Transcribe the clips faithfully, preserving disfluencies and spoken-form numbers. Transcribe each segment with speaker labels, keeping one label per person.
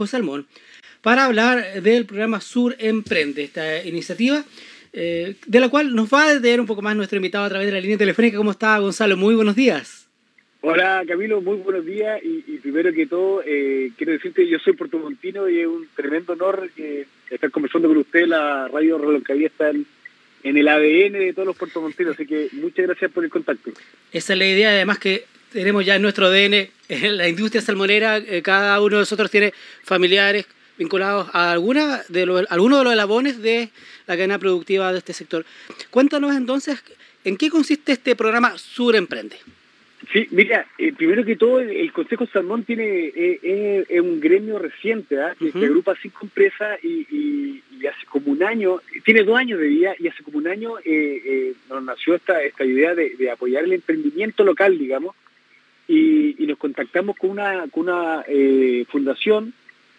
Speaker 1: Salmón para hablar del programa Sur Emprende, esta iniciativa eh, de la cual nos va a detallar un poco más nuestro invitado a través de la línea telefónica. ¿Cómo está, Gonzalo? Muy buenos días.
Speaker 2: Hola, Camilo, muy buenos días y, y primero que todo eh, quiero decirte, yo soy puertomontino y es un tremendo honor eh, estar conversando con usted. La radio Reloncaví está en, en el A D N de todos los puertomontinos, así que muchas gracias por el contacto.
Speaker 1: Esa es la idea, además que tenemos ya en nuestro A D N, en la industria salmonera, eh, cada uno de nosotros tiene familiares vinculados a alguna de los, alguno de los eslabones de la cadena productiva de este sector. Cuéntanos entonces, ¿en qué consiste este programa Sur Emprende?
Speaker 2: Sí, mira, eh, primero que todo, el, el Consejo Salmón tiene eh, eh, es un gremio reciente, ¿eh? que, uh-huh. que agrupa cinco empresas y, y, y hace como un año, tiene dos años de vida y hace como un año eh, eh, nos nació esta, esta idea de, de apoyar el emprendimiento local, digamos, y, y nos contactamos con una, con una eh, fundación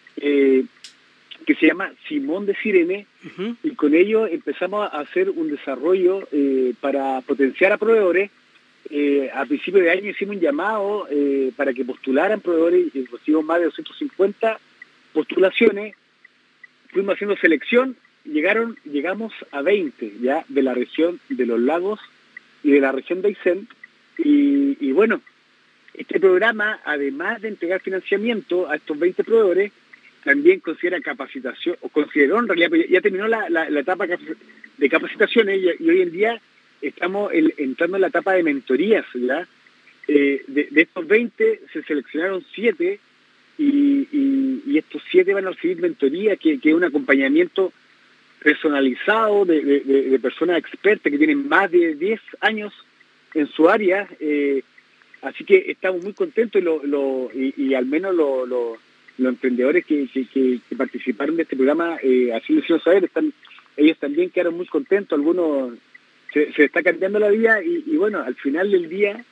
Speaker 2: eh, que se llama Simón de Sirene, uh-huh. y con ello empezamos a hacer un desarrollo eh, para potenciar a proveedores. Eh, a principio de año hicimos un llamado eh, para que postularan proveedores y recibimos más de doscientas cincuenta postulaciones, fuimos haciendo selección, llegaron, llegamos a veinte ya de la región de los lagos y de la región de Aysén, y, y bueno, este programa, además de entregar financiamiento a estos veinte proveedores, también considera capacitación, o consideró en realidad, ya terminó la, la, la etapa de capacitaciones y, y hoy en día estamos el, entrando en la etapa de mentorías, ¿ya? Eh, de, de estos veinte se seleccionaron siete y, y, y estos siete van a recibir mentoría, que, que es un acompañamiento personalizado de, de, de, de personas expertas que tienen más de diez años en su área. Eh, así que estamos muy contentos y, lo, lo, y, y al menos lo, lo, los emprendedores que, que, que, que participaron de este programa, eh, así lo hicieron saber, están, ellos también quedaron muy contentos, algunos Se, se está cambiando la vida y, y bueno, al final del día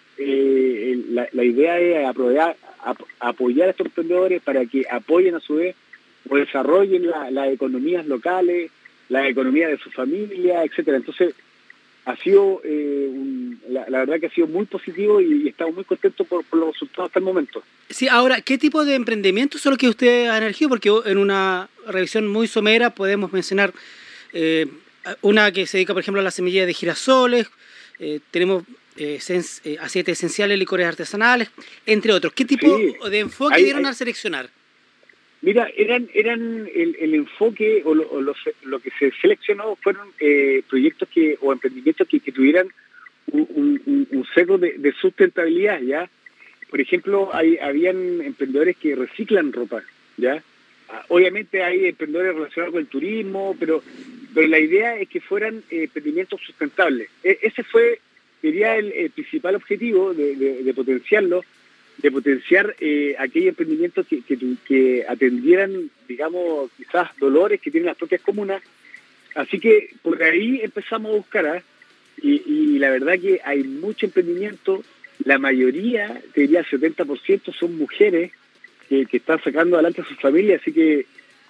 Speaker 2: eh, la, la idea es apoyar, ap, apoyar a estos emprendedores para que apoyen a su vez o desarrollen la, las economías locales, la economía de su familia, etcétera. Entonces ha sido eh, un, la, la verdad que ha sido muy positivo y, y estamos muy contentos por, por los resultados hasta el momento.
Speaker 1: Sí, ahora, ¿qué tipo de emprendimientos son los que usted ha elegido? Porque en una revisión muy somera podemos mencionar eh, una que se dedica, por ejemplo, a la semilla de girasoles, eh, tenemos eh, sens, eh, aceites esenciales, licores artesanales, entre otros. ¿Qué tipo sí, de enfoque hay, dieron hay, al seleccionar?
Speaker 2: Mira, eran eran el, el enfoque o, lo, o lo, lo que se seleccionó fueron eh, proyectos que o emprendimientos que, que tuvieran un, un, un sesgo de, de sustentabilidad, ¿ya? Por ejemplo, hay habían emprendedores que reciclan ropa, ¿ya? Obviamente hay emprendedores relacionados con el turismo, pero pero la idea es que fueran eh, emprendimientos sustentables. E- ese fue, diría, el, el principal objetivo de, de, de potenciarlo, de potenciar eh, aquellos emprendimientos que, que, que atendieran, digamos, quizás dolores que tienen las propias comunas. Así que por ahí empezamos a buscar, ¿eh? y, y la verdad que hay mucho emprendimiento, la mayoría, te diría el setenta por ciento, son mujeres que, que están sacando adelante a sus familias, así que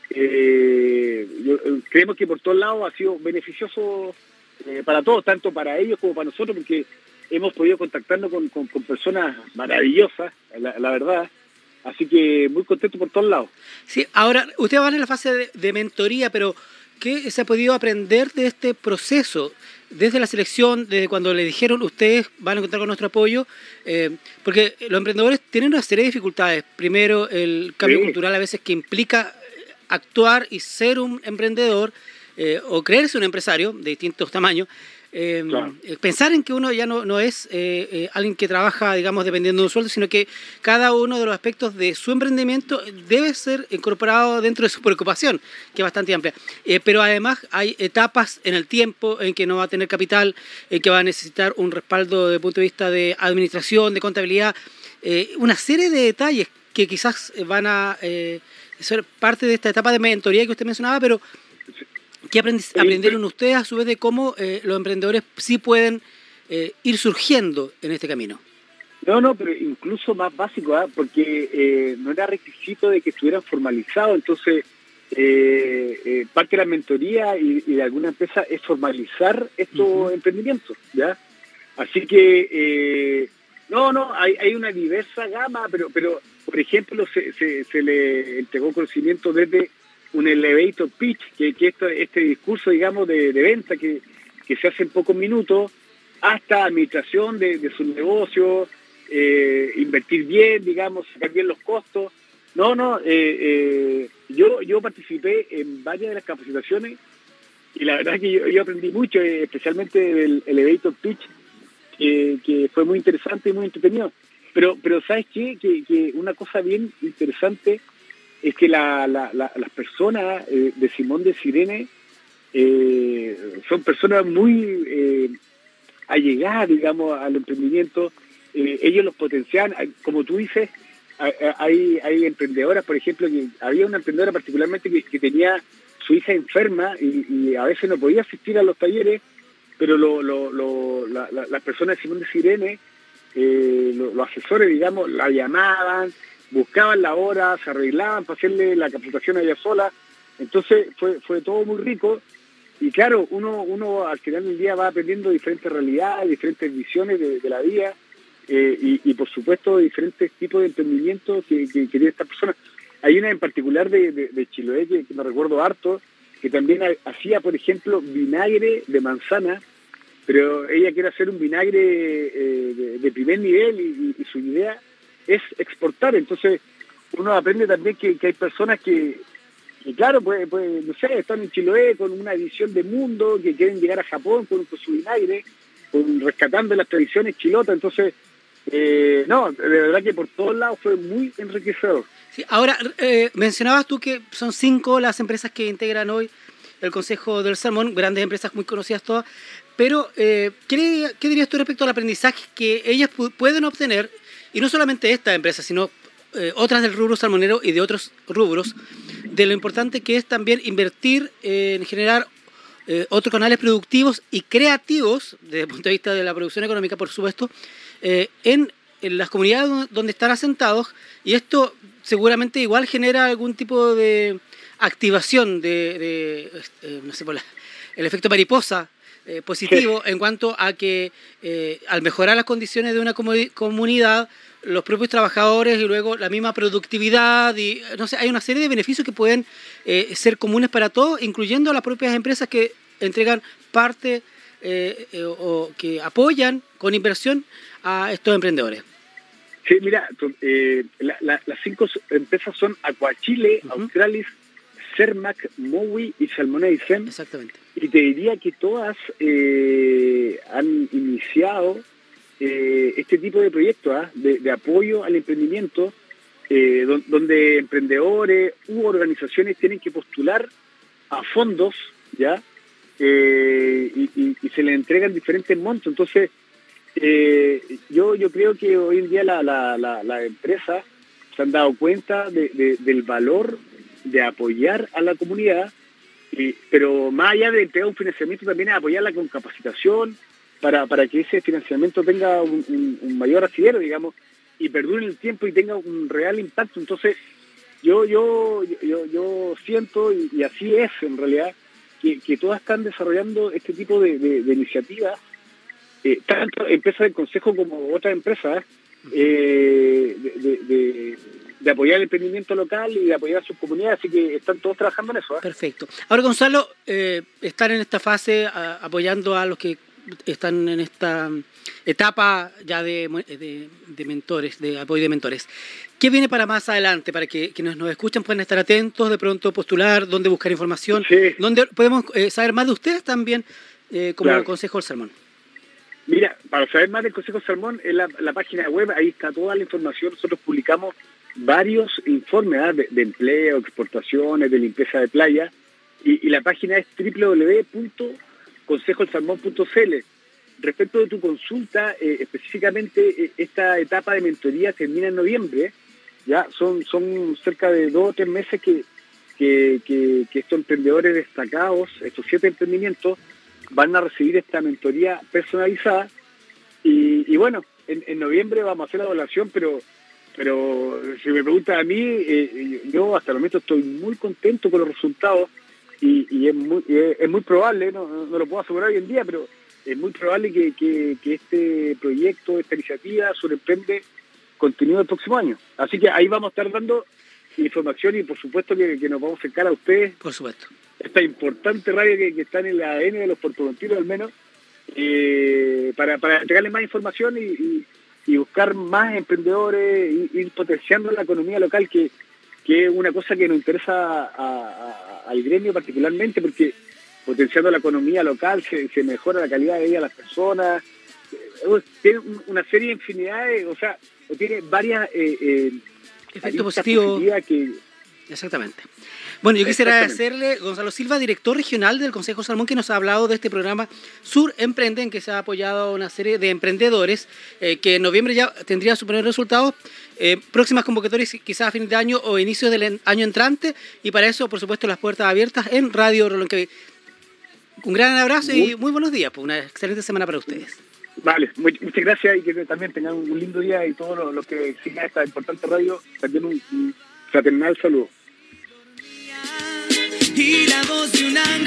Speaker 2: Eh, yo, creemos que por todos lados ha sido beneficioso eh, para todos, tanto para ellos como para nosotros, porque hemos podido contactarnos con, con, con personas maravillosas, la, la verdad, así que muy contento por todos lados.
Speaker 1: Sí, ahora, usted va en la fase de, de mentoría, pero ¿qué se ha podido aprender de este proceso? Desde la selección, desde cuando le dijeron ustedes van a contar con nuestro apoyo, eh, porque los emprendedores tienen una serie de dificultades. Primero, el cambio sí. cultural a veces que implica actuar y ser un emprendedor eh, o creerse un empresario de distintos tamaños, eh, claro. Pensar en que uno ya no, no es eh, eh, alguien que trabaja, digamos, dependiendo de un sueldo, sino que cada uno de los aspectos de su emprendimiento debe ser incorporado dentro de su preocupación, que es bastante amplia. Eh, pero además hay etapas en el tiempo en que no va a tener capital, en que va a necesitar un respaldo desde el punto de vista de administración, de contabilidad, eh, una serie de detalles que quizás van a Eh, ser parte de esta etapa de mentoría que usted mencionaba, pero ¿qué aprend- aprendieron ustedes a su vez de cómo eh, los emprendedores sí pueden eh, ir surgiendo en este camino?
Speaker 2: No, no, pero incluso más básico, ¿eh? porque eh, no era requisito de que estuvieran formalizados, entonces eh, eh, parte de la mentoría y, y de alguna empresa es formalizar estos uh-huh. emprendimientos, ¿ya? Así que, eh, no, no, hay, hay una diversa gama, pero pero por ejemplo, se, se, se le entregó conocimiento desde un elevator pitch, que, que esto, este discurso, digamos, de, de venta que, que se hace en pocos minutos, hasta administración de, de su negocio, eh, invertir bien, digamos, sacar bien los costos. No, no, eh, eh, yo, yo participé en varias de las capacitaciones y la verdad es que yo, yo aprendí mucho, eh, especialmente del elevator pitch, que, que fue muy interesante y muy entretenido. Pero, pero ¿sabes qué? Que, que una cosa bien interesante es que la, la, la, las personas eh, de Simón de Sirene eh, son personas muy eh, allegadas, digamos, al emprendimiento. Eh, ellos los potencian, como tú dices, hay, hay emprendedoras, por ejemplo, que había una emprendedora particularmente que, que tenía su hija enferma y, y a veces no podía asistir a los talleres, pero lo, lo, lo, la, la, las personas de Simón de Sirene, eh, los, los asesores, digamos, la llamaban, buscaban la hora, se arreglaban para hacerle la capacitación a ella sola. Entonces fue fue todo muy rico y claro, uno uno al final del día va aprendiendo diferentes realidades, diferentes visiones de, de la vida eh, y, y por supuesto diferentes tipos de emprendimientos que, que, que tiene esta persona. Hay una en particular de, de, de Chiloé que, que me recuerdo harto, que también hacía, por ejemplo, vinagre de manzana, pero ella quiere hacer un vinagre eh, de, de primer nivel y, y, y su idea es exportar. Entonces uno aprende también que, que hay personas que, que claro, pues, pues, no sé, están en Chiloé con una visión de mundo, que quieren llegar a Japón con, con su vinagre, con, rescatando las tradiciones chilotas. Entonces, eh, no, de verdad que por todos lados fue muy enriquecedor.
Speaker 1: Sí, ahora, eh, mencionabas tú que son cinco las empresas que integran hoy el Consejo del Salmón, grandes empresas muy conocidas todas, pero eh, ¿qué, ¿qué dirías tú respecto al aprendizaje que ellas pu- pueden obtener? Y no solamente esta empresa, sino eh, otras del rubro salmonero y de otros rubros, de lo importante que es también invertir eh, en generar eh, otros canales productivos y creativos, desde el punto de vista de la producción económica, por supuesto, eh, en, en las comunidades donde están asentados, y esto seguramente igual genera algún tipo de activación de, de eh, no sé, por la, el efecto mariposa, Eh, positivo en cuanto a que eh, al mejorar las condiciones de una comu- comunidad, los propios trabajadores y luego la misma productividad y no sé, hay una serie de beneficios que pueden eh, ser comunes para todos, incluyendo a las propias empresas que entregan parte eh, eh, o que apoyan con inversión a estos emprendedores.
Speaker 2: Sí, mira, eh, la, la, las cinco empresas son Aquachile, uh-huh. Australis, Cermac, Mowi y Salmoneisen.
Speaker 1: Exactamente.
Speaker 2: Y te diría que todas eh, han iniciado eh, este tipo de proyectos ¿eh? de, de apoyo al emprendimiento, eh, don, donde emprendedores u organizaciones tienen que postular a fondos, ¿ya? Eh, y, y, y se les entregan diferentes montos. Entonces, eh, yo yo creo que hoy en día la, la, la, la empresa se han dado cuenta de, de, del valor de apoyar a la comunidad. Y, pero más allá de entregar un financiamiento, también es apoyarla con capacitación para, para que ese financiamiento tenga un, un, un mayor asidero, digamos, y perdure en el tiempo y tenga un real impacto. Entonces, yo yo yo, yo siento, y, y así es en realidad, que, que todas están desarrollando este tipo de, de, de iniciativas, eh, tanto empresas del Consejo como otras empresas, eh, de, de, de de apoyar el emprendimiento local y de apoyar a sus comunidades, así que están todos trabajando en eso. ¿eh?
Speaker 1: Perfecto. Ahora, Gonzalo, eh, estar en esta fase a, apoyando a los que están en esta etapa ya de, de, de mentores, de apoyo de mentores. ¿Qué viene para más adelante? Para que quienes nos escuchan puedan estar atentos, de pronto postular, dónde buscar información,
Speaker 2: sí.
Speaker 1: dónde podemos eh, saber más de ustedes también eh, como
Speaker 2: claro.
Speaker 1: Consejo del Salmón.
Speaker 2: Mira, para saber más del Consejo del Salmón, en la, la página web, ahí está toda la información. Nosotros publicamos varios informes ¿eh? de, de empleo, exportaciones, de limpieza de playa, y, y la página es doble u doble u doble u punto consejo del salmón punto c l. Respecto de tu consulta, eh, específicamente eh, esta etapa de mentoría termina en noviembre, ya son son cerca de dos o tres meses que, que, que, que estos emprendedores destacados, estos siete emprendimientos, van a recibir esta mentoría personalizada, y, y bueno, en, en noviembre vamos a hacer la evaluación, pero Pero si me preguntan a mí, eh, yo hasta el momento estoy muy contento con los resultados y, y es muy es, es muy probable, no, no lo puedo asegurar hoy en día, pero es muy probable que, que, que este proyecto, esta iniciativa, Suremprende, contenido del próximo año. Así que ahí vamos a estar dando información y por supuesto que, que nos vamos a acercar a ustedes.
Speaker 1: Por supuesto.
Speaker 2: Esta importante radio que, que está en el A D N de los puertomontinos al menos, eh, para, para entregarles más información y, y, y buscar más emprendedores, y ir potenciando la economía local, que, que es una cosa que nos interesa a, a, al gremio particularmente, porque potenciando la economía local se, se mejora la calidad de vida de las personas, tiene una serie de infinidades, o sea, tiene varias eh, eh,
Speaker 1: efectos positivos que... Exactamente. Bueno, yo quisiera agradecerle a Gonzalo Silva, director regional del Consejo Salmón, que nos ha hablado de este programa Sur Emprende, en que se ha apoyado a una serie de emprendedores eh, que en noviembre ya tendrían sus primeros resultados, eh, próximas convocatorias quizás a fin de año o inicio del año entrante, y para eso, por supuesto, las puertas abiertas en Radio Rolonquevi. Un gran abrazo y muy buenos días, pues una excelente semana para ustedes.
Speaker 2: Vale, muy, muchas gracias y que también tengan un lindo día, y todos los lo que sigan esta importante radio, también un, un fraternal saludo.
Speaker 3: Y la voz de una